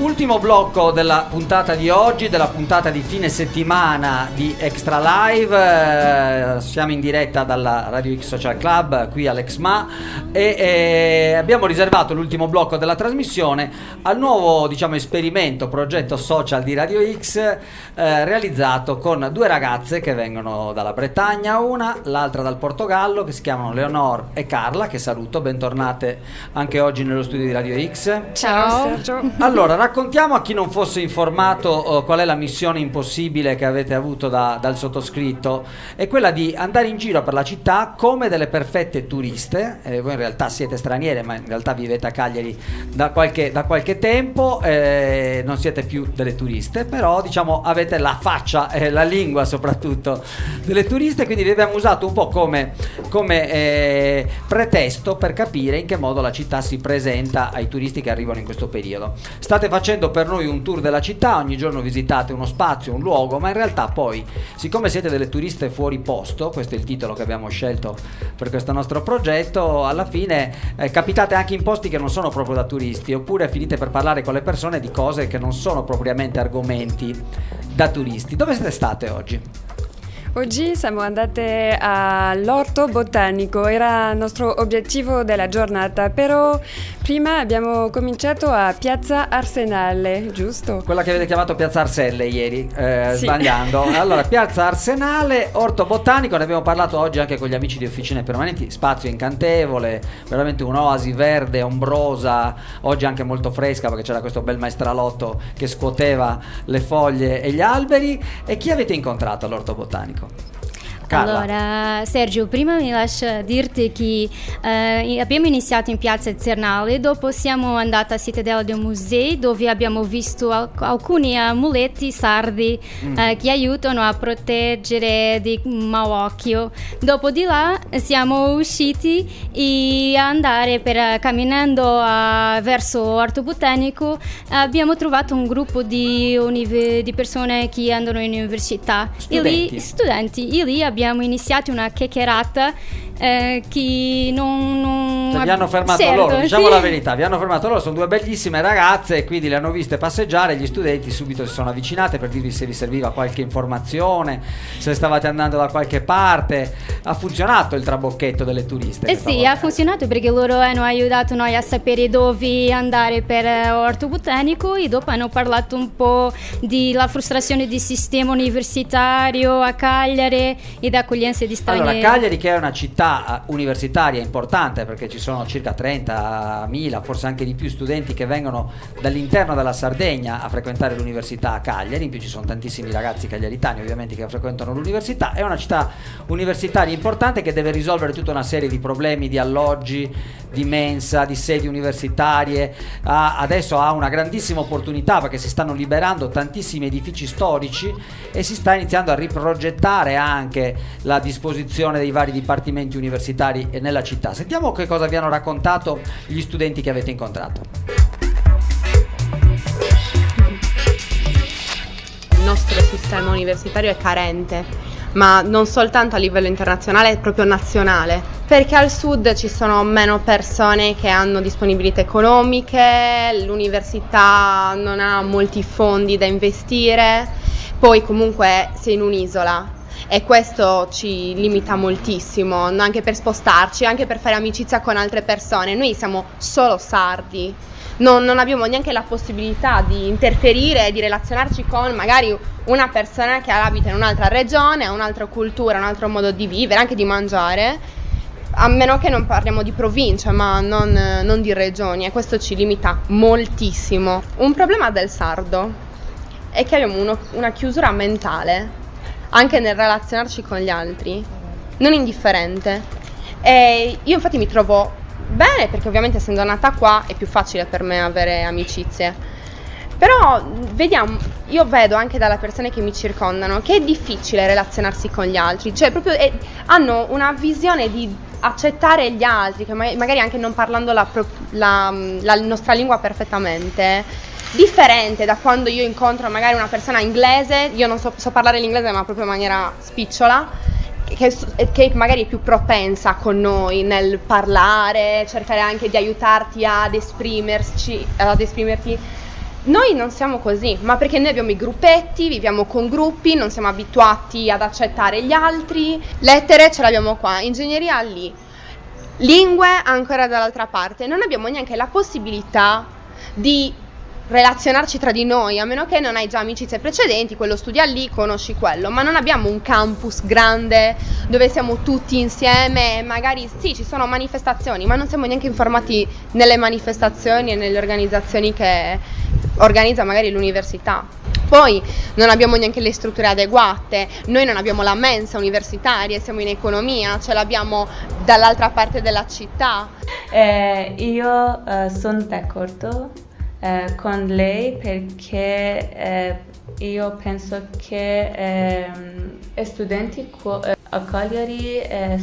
Ultimo blocco della puntata di oggi, della puntata di fine settimana di Extra Live. Siamo in diretta dalla Radio X Social Club qui all'Exma e abbiamo riservato l'ultimo blocco della trasmissione al nuovo, diciamo, esperimento, progetto social di Radio X, realizzato con due ragazze che vengono dalla Bretagna, una, l'altra dal Portogallo, che si chiamano Leonor e Carla, che saluto, bentornate anche oggi nello studio di Radio X. Ciao Sergio. Allora, raccontiamo a chi non fosse informato qual è la missione impossibile che avete avuto dal sottoscritto. È quella di andare in giro per la città come delle perfette turiste. Voi in realtà siete straniere, ma in realtà vivete a Cagliari da qualche tempo, non siete più delle turiste, però diciamo avete la faccia e la lingua soprattutto delle turiste, quindi vi abbiamo usato un po' come pretesto per capire in che modo la città si presenta ai turisti che arrivano in questo periodo. State facendo per noi un tour della città, ogni giorno visitate uno spazio, un luogo, ma in realtà poi, siccome siete delle turiste fuori posto, questo è il titolo che abbiamo scelto per questo nostro progetto, alla fine capitate anche in posti che non sono proprio da turisti, oppure finite per parlare con le persone di cose che non sono propriamente argomenti da turisti. Dove siete state oggi? Oggi siamo andate all'Orto Botanico, era il nostro obiettivo della giornata, però prima abbiamo cominciato a Piazza Arsenale, giusto? Quella che avete chiamato Piazza Arselle ieri, sì. Sbagliando. Allora, Piazza Arsenale, Orto Botanico, ne abbiamo parlato oggi anche con gli amici di Officine Permanenti, spazio incantevole, veramente un'oasi verde, ombrosa, oggi anche molto fresca perché c'era questo bel maestralotto che scuoteva le foglie e gli alberi. E chi avete incontrato all'Orto Botanico? Carla. Allora, Sergio, prima mi lascia dirti che abbiamo iniziato in Piazza Arsenale, dopo siamo andati a Cittadella del Museo, dove abbiamo visto alcuni amuletti sardi che aiutano a proteggere di malocchio. Dopo di là siamo usciti e andare camminando verso Orto Botanico. Abbiamo trovato un gruppo di persone che andano in università, studenti, e lì abbiamo iniziato una chiacchierata che non vi hanno fermato certo, loro, diciamo sì. La verità, vi hanno fermato loro, sono due bellissime ragazze e quindi le hanno viste passeggiare, gli studenti subito si sono avvicinate per dirvi se vi serviva qualche informazione, se stavate andando da qualche parte. Ha funzionato il trabocchetto delle turiste? Sì, ha funzionato perché loro hanno aiutato noi a sapere dove andare per Orto Botanico e dopo hanno parlato un po' della frustrazione del sistema universitario a Cagliari e da accoglienza di stranieri. Allora, Cagliari, che è una città universitaria importante perché ci sono circa 30.000, forse anche di più, studenti che vengono dall'interno della Sardegna a frequentare l'università a Cagliari, in più ci sono tantissimi ragazzi cagliaritani ovviamente che frequentano l'università. È una città universitaria importante che deve risolvere tutta una serie di problemi di alloggi, di mensa, di sedi universitarie. Adesso ha una grandissima opportunità perché si stanno liberando tantissimi edifici storici e si sta iniziando a riprogettare anche la disposizione dei vari dipartimenti universitari nella città. Sentiamo che cosa vi hanno raccontato gli studenti che avete incontrato. Il nostro sistema universitario è carente, ma non soltanto a livello internazionale, è proprio nazionale, perché al sud ci sono meno persone che hanno disponibilità economiche, l'università non ha molti fondi da investire, poi comunque sei in un'isola e questo ci limita moltissimo, anche per spostarci, anche per fare amicizia con altre persone. Noi siamo solo sardi, non abbiamo neanche la possibilità di interferire e di relazionarci con magari una persona che abita in un'altra regione, ha un'altra cultura, un altro modo di vivere, anche di mangiare, a meno che non parliamo di provincia, ma non di regioni, e questo ci limita moltissimo. Un problema del sardo è che abbiamo una chiusura mentale anche nel relazionarci con gli altri, non indifferente. E io infatti mi trovo bene perché ovviamente essendo nata qua è più facile per me avere amicizie, però io vedo anche dalle persone che mi circondano che è difficile relazionarsi con gli altri, cioè proprio hanno una visione di accettare gli altri che magari anche non parlando la nostra lingua perfettamente, differente da quando io incontro magari una persona inglese. Io non so parlare l'inglese ma proprio in maniera spicciola, che magari è più propensa con noi nel parlare, cercare anche di aiutarti ad esprimerti. Noi non siamo così, ma perché noi abbiamo i gruppetti, viviamo con gruppi, non siamo abituati ad accettare gli altri. Lettere ce l'abbiamo qua, ingegneria lì, lingue ancora dall'altra parte. Non abbiamo neanche la possibilità di relazionarci tra di noi, a meno che non hai già amicizie precedenti, quello studia lì, conosci quello, ma non abbiamo un campus grande dove siamo tutti insieme. Magari sì, ci sono manifestazioni, ma non siamo neanche informati nelle manifestazioni e nelle organizzazioni che organizza magari l'università. Poi non abbiamo neanche le strutture adeguate, noi non abbiamo la mensa universitaria, siamo in economia, ce l'abbiamo dall'altra parte della città. Io sono d'accordo con lei perché io penso che studenti a Cagliari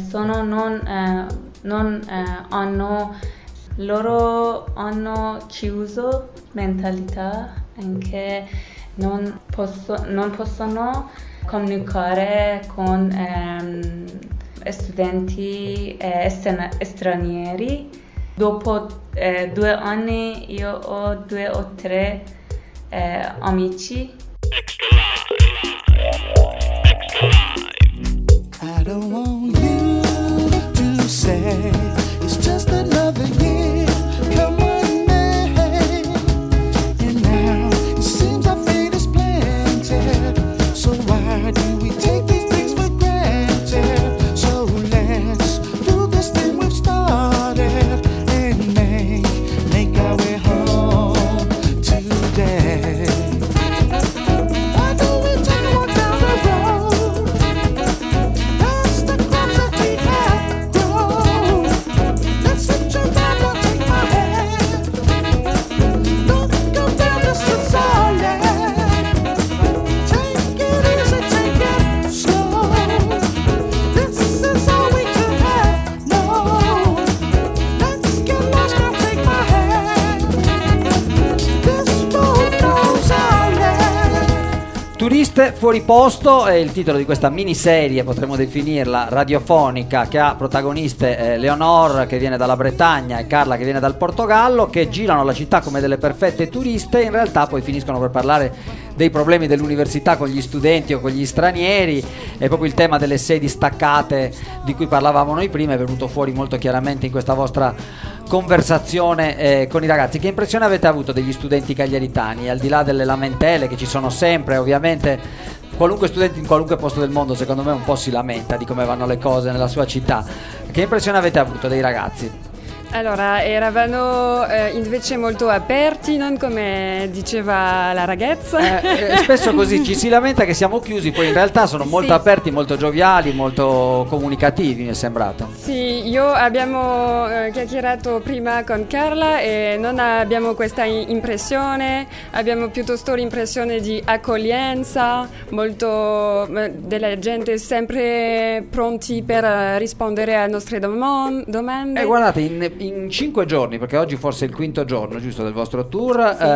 loro hanno chiuso mentalità, anche non possono comunicare con studenti stranieri. Dopo 2 anni io ho 2 o 3 amici. I don't want you to say it's just another year. Come on, May. And now it seems our fate is planted. So why do we take these things for granted? So let's do this thing we've started and make our way home today. Why don't we take a walk down the road? Past the crops that we have grown. Let's sit you down, don't take my hand. Don't go down, this is our land. Take it easy, take it slow. This is all we can have, no. Let's get lost, girl, take my hand. This road knows our land. Turiste fuori posto è il titolo di questa miniserie, potremmo definirla radiofonica, che ha protagoniste Leonor, che viene dalla Bretagna, e Carla, che viene dal Portogallo, che girano la città come delle perfette turiste. In realtà poi finiscono per parlare dei problemi dell'università con gli studenti o con gli stranieri. E proprio il tema delle sedi staccate di cui parlavamo noi prima è venuto fuori molto chiaramente in questa vostra conversazione con i ragazzi. Che impressione avete avuto degli studenti cagliaritani, al di là delle lamentele che ci sono sempre? Ovviamente qualunque studente in qualunque posto del mondo secondo me un po' si lamenta di come vanno le cose nella sua città. Che impressione avete avuto dei ragazzi? Allora, eravamo invece molto aperti, non come diceva la ragazza. Spesso così ci si lamenta che siamo chiusi, poi in realtà sono molto aperti, molto gioviali, molto comunicativi, mi è sembrato. Sì, io abbiamo chiacchierato prima con Carla e non abbiamo questa impressione, abbiamo piuttosto l'impressione di accoglienza, molto della gente sempre pronti per rispondere alle nostre domande. Guardate, in 5 giorni, perché oggi forse è il 5° giorno giusto del vostro tour,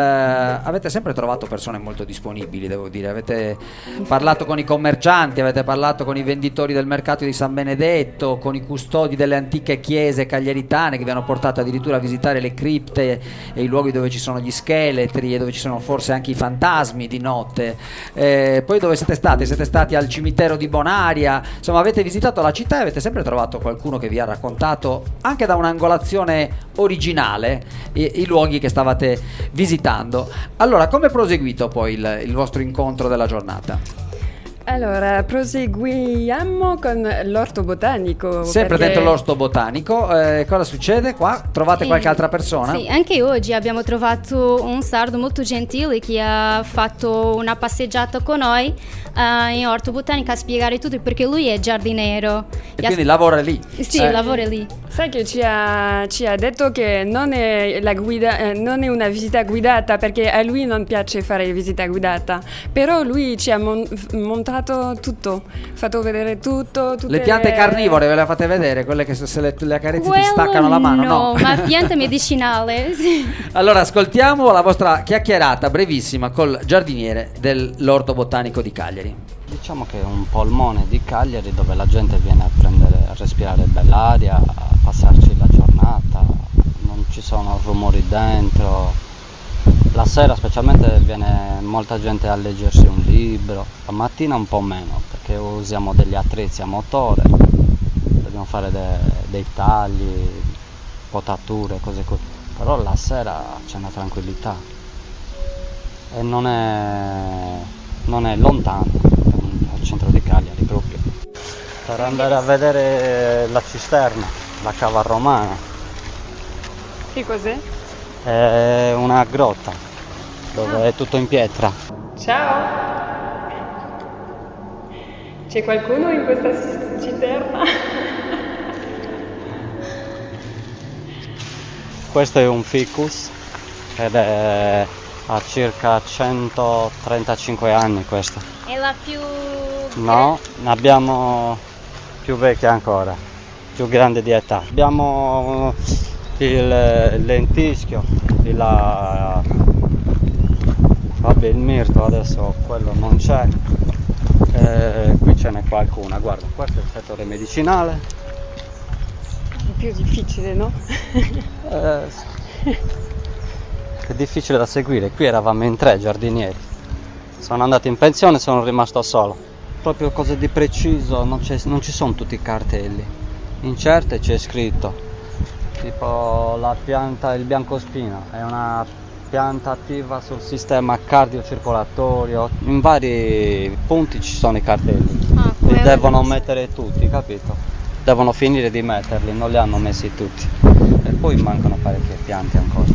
avete sempre trovato persone molto disponibili, devo dire. Avete parlato con i commercianti, avete parlato con i venditori del mercato di San Benedetto, con i custodi delle antiche chiese cagliaritane, che vi hanno portato addirittura a visitare le cripte e i luoghi dove ci sono gli scheletri e dove ci sono forse anche i fantasmi di notte. Poi dove siete stati? Siete stati al cimitero di Bonaria, insomma avete visitato la città e avete sempre trovato qualcuno che vi ha raccontato anche da un'angolazione originale i luoghi che stavate visitando. Allora, come è proseguito poi il vostro incontro della giornata? Allora, proseguiamo con l'orto botanico. Sempre dentro l'orto botanico, cosa succede qua? Trovate qualche altra persona? Sì, anche oggi abbiamo trovato un sardo molto gentile che ha fatto una passeggiata con noi in orto botanico a spiegare tutto, perché lui è giardiniero. E quindi lavora lì? Sì, lavora lì. Sai che ci ha detto che non è la guida, non è una visita guidata, perché a lui non piace fare visita guidata, però lui ci ha montato tutto, fatto vedere tutto. Le piante carnivore ve le fate vedere? Quelle che se le accarezzi ti staccano la mano? No, ma pianta medicinale. Sì. Allora ascoltiamo la vostra chiacchierata brevissima col giardiniere dell'orto botanico di Cagliari. Diciamo che è un polmone di Cagliari dove la gente viene a respirare bell'aria, a passarci la giornata, non ci sono rumori dentro, La sera specialmente viene molta gente a leggersi un libro, la mattina un po' meno perché usiamo degli attrezzi a motore, dobbiamo fare dei tagli, potature, cose così, però la sera c'è una tranquillità e non è lontano, al centro di Cagliari proprio, per andare a vedere la cisterna, la cava romana. Che cos'è? È una grotta dove è tutto in pietra. Ciao! C'è qualcuno in questa cisterna? Questo è un ficus ed ha circa 135 anni questo. È la più... No, ne abbiamo più vecchia ancora, più grande di età. Abbiamo il lentischio, vabbè, il mirto adesso quello non c'è, qui ce n'è qualcuna, guarda, questo è il settore medicinale. È più difficile, no? È difficile da seguire, qui eravamo in 3 giardinieri, sono andato in pensione e sono rimasto solo, proprio cose di preciso, non ci sono tutti i cartelli, in certe c'è scritto tipo la pianta, il biancospina è una pianta attiva sul sistema cardiocircolatorio, in vari punti ci sono i cartelli, li devono mettere tutti, capito? Devono finire di metterli, non li hanno messi tutti e poi mancano parecchie piante ancora.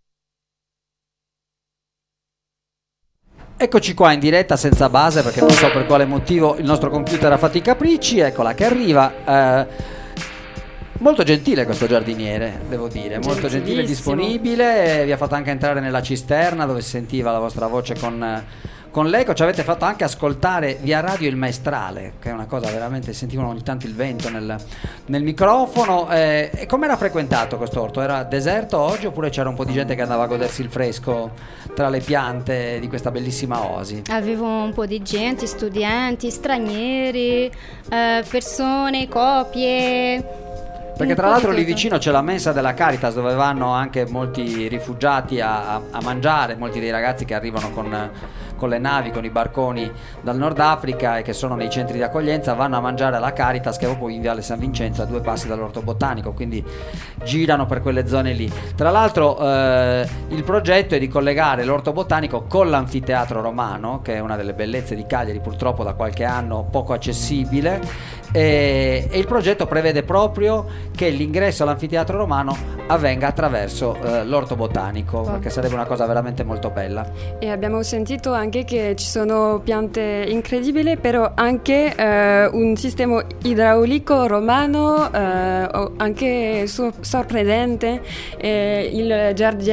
Eccoci qua in diretta senza base perché non so per quale motivo il nostro computer ha fatto i capricci, eccola che arriva. Molto gentile questo giardiniere, devo dire, molto gentile e disponibile, vi ha fatto anche entrare nella cisterna dove si sentiva la vostra voce con l'eco, ci avete fatto anche ascoltare via radio il maestrale, che è una cosa veramente, sentivano ogni tanto il vento nel microfono. E come era frequentato questo orto? Era deserto oggi oppure c'era un po' di gente che andava a godersi il fresco tra le piante di questa bellissima oasi? Avevo un po' di gente, studenti, stranieri, persone, coppie. Perché tra l'altro lì vicino c'è la mensa della Caritas dove vanno anche molti rifugiati a mangiare, molti dei ragazzi che arrivano con le navi, con i barconi dal Nord Africa e che sono nei centri di accoglienza, vanno a mangiare alla Caritas che è proprio in Viale San Vincenzo a 2 passi dall'orto botanico, quindi girano per quelle zone lì. Tra l'altro il progetto è di collegare l'orto botanico con l'anfiteatro romano, che è una delle bellezze di Cagliari, purtroppo da qualche anno poco accessibile, e il progetto prevede proprio che l'ingresso all'anfiteatro romano avvenga attraverso l'orto botanico, perché sarebbe una cosa veramente molto bella. E abbiamo sentito anche che ci sono piante incredibili, però anche un sistema idraulico romano anche sorprendente. Il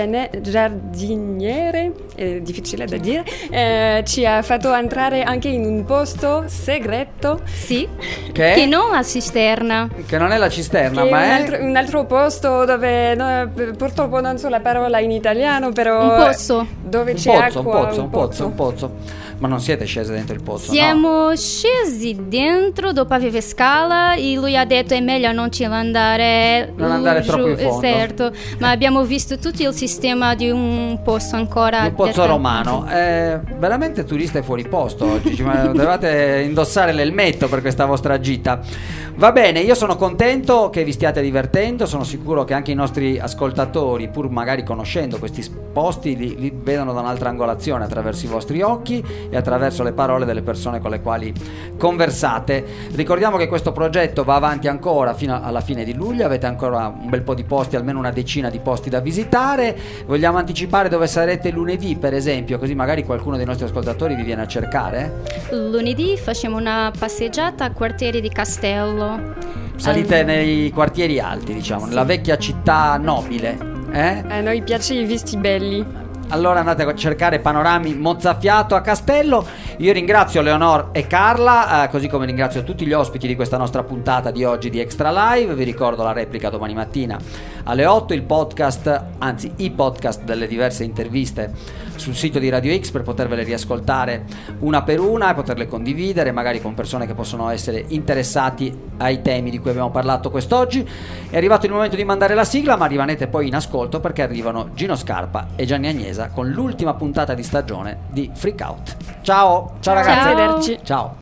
giardiniere, è difficile da dire, ci ha fatto entrare anche in un posto segreto. Sì, che non la cisterna. Che non è la cisterna, che ma è un altro posto dove purtroppo non so la parola in italiano, però un pozzo dove c'è acqua, un pozzo. Ma non siete scese dentro il pozzo? Siamo scesi dentro dopo avere scala e lui ha detto è meglio non andare troppo in fondo. Certo, ma abbiamo visto tutto il sistema di un pozzo ancora, un pozzo romano. Veramente turista è fuori posto oggi, dovevate indossare l'elmetto per questa vostra gita. Va bene, io sono contento che vi stiate divertendo, sono sicuro che anche i nostri ascoltatori, pur magari conoscendo questi posti, li vedono da un'altra angolazione attraverso i vostri occhi e attraverso le parole delle persone con le quali conversate. Ricordiamo che questo progetto va avanti ancora fino alla fine di luglio, avete ancora un bel po' di posti, almeno una decina di posti da visitare. Vogliamo anticipare dove sarete lunedì, per esempio, così magari qualcuno dei nostri ascoltatori vi viene a cercare? Lunedì facciamo una passeggiata a Quartieri di Castello. Salite nei quartieri alti, diciamo, sì, nella vecchia città nobile. A noi piace i visti belli. Allora andate a cercare panorami mozzafiato a Castello. Io ringrazio Leonor e Carla, così come ringrazio tutti gli ospiti di questa nostra puntata di oggi di Extra Live. Vi ricordo la replica domani mattina alle 8, i podcast delle diverse interviste sul sito di Radio X per potervele riascoltare una per una e poterle condividere magari con persone che possono essere interessati ai temi di cui abbiamo parlato quest'oggi. È arrivato il momento di mandare la sigla, ma rimanete poi in ascolto perché arrivano Gino Scarpa e Gianni Agnese attesa con l'ultima puntata di stagione di Freak Out. Ciao ragazzi. Arrivederci. Ciao.